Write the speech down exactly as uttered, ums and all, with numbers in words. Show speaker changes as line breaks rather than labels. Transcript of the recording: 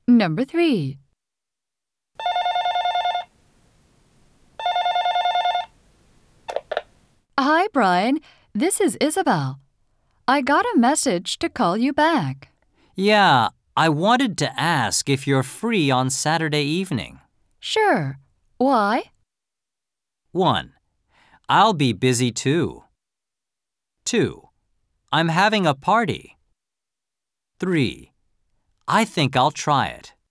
Number three. Hi, Brian. This is Isabel. I got a message to call you back.
Yeah, I wanted to ask if you're free on Saturday evening.
Sure. Why?
one. I'll be busy too. two. I'm having a party. three. I think I'll try it.